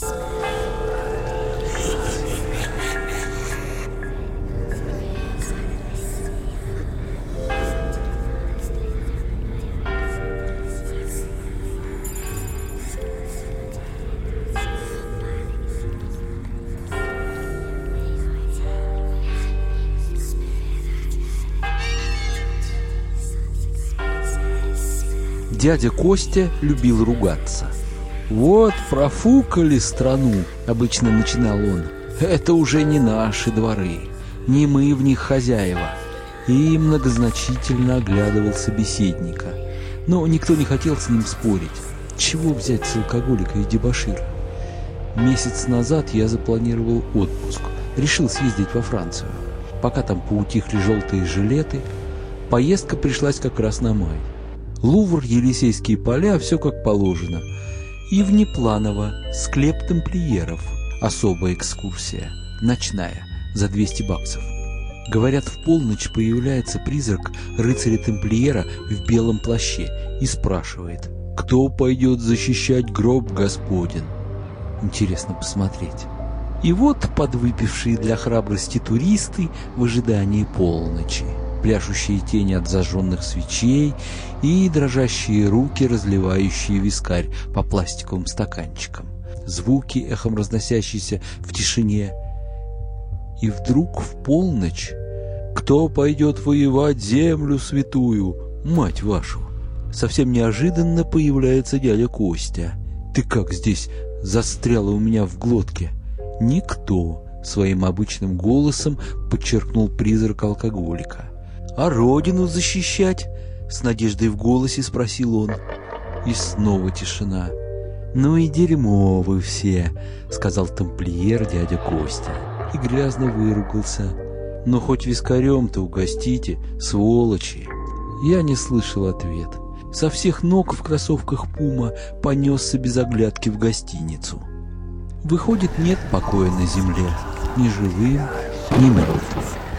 Дядя Костя любил ругаться. «Вот профукали страну», — обычно начинал он. «Это уже не наши дворы, не мы в них хозяева». И многозначительно оглядывал собеседника. Но никто не хотел с ним спорить. Чего взять с алкоголика и дебошира? Месяц назад я запланировал отпуск. Решил съездить во Францию. Пока там поутихли желтые жилеты, поездка пришлась как раз на май. Лувр, Елисейские поля, все как положено. И внепланово, склеп тамплиеров. Особая экскурсия, ночная, за 200 баксов. Говорят, в полночь появляется призрак рыцаря-тамплиера в белом плаще и спрашивает: «Кто пойдет защищать гроб Господен?» Интересно посмотреть. И вот подвыпившие для храбрости туристы в ожидании полночи. Пляшущие тени от зажженных свечей и дрожащие руки, разливающие вискарь по пластиковым стаканчикам. Звуки, эхом разносящиеся в тишине. И вдруг в полночь: «Кто пойдет воевать землю святую, мать вашу?» Совсем неожиданно появляется дядя Костя. «Ты как здесь застряла у меня в глотке?» «Никто», — своим обычным голосом подчеркнул призрак алкоголика. «А родину защищать?» — с надеждой в голосе спросил он. И снова тишина. «Ну и дерьмо вы все», — сказал тамплиер дядя Костя. И грязно выругался. «Но хоть вискарем-то угостите, сволочи!» Я не слышал ответ. Со всех ног в кроссовках Пума понесся без оглядки в гостиницу. Выходит, нет покоя на земле, ни живым, ни мертвым.